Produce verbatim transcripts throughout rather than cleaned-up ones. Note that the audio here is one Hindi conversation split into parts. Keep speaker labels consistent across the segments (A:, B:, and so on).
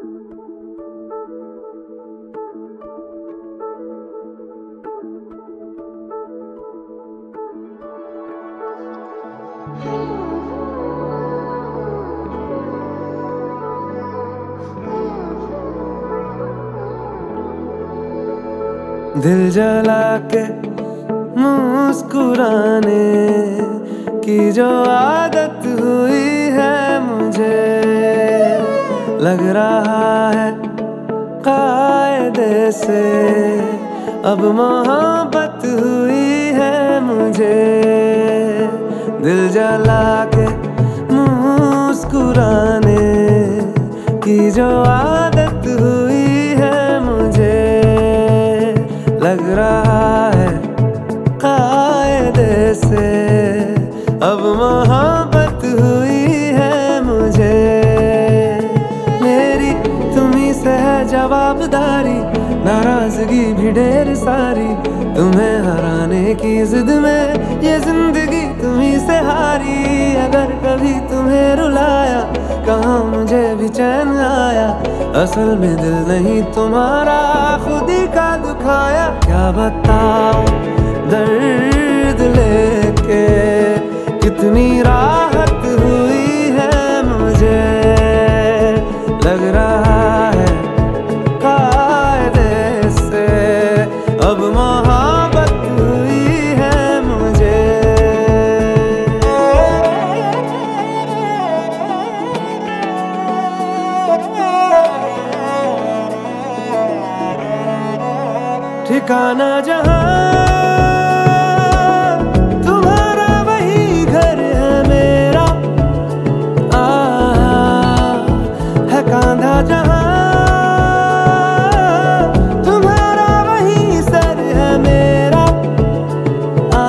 A: दिल जला के मुस्कुराने की जो आदत हुई है मुझे, लग रहा है कायदे से अब मोहब्बत हुई है मुझे। दिल जला के मुस्कुराने की जो आदत हुई है मुझे, लग रहा है कायदे से अब मोहब्बत हुई है मुझे। मेरी तुम्ही से है जवाबदारी, नाराजगी भी ढेर सारी, तुम्हें हराने की जिद में ये जिंदगी तुम्ही से हारी। अगर कभी तुम्हें रुलाया, कहाँ मुझे भी चैन आया, असल में दिल नहीं तुम्हारा खुद ही का दुखाया। क्या बताऊं दर्द लेके कितनी राहत हुई है मुझे, लग रहा है कायदे से अब मोहब्बत हुई है मुझे। ठिकाना जहां तुम्हारा वही घर है मेरा, आ है कांधा जहां तुम्हारा वही सर है मेरा। आ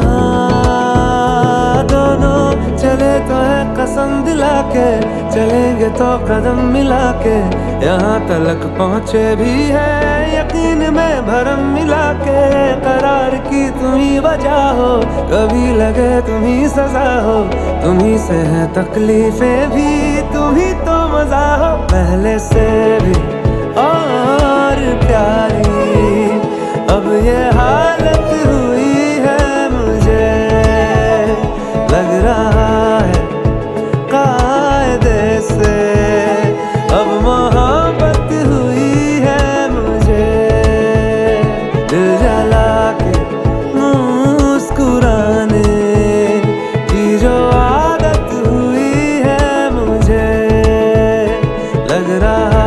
A: दोनों चले तो है कसम दिला के, चलेंगे तो कदम मिला के, यहाँ तलक पहुँचे भी है यकीन में भरम मिला के। करार की तुम्ही वजह हो, कभी लगे तुम्ही सजा हो, तुम्ही से है तकलीफें भी, तुम्ही तो मजा हो। पहले से भी और प्यारी अब ये हालत हुई है मुझे, लग रहा है कायदे से अब मोहब्बत हुई है मुझे। दिल जला के मुस्कुराने की जो आदत हुई है मुझे, लग रहा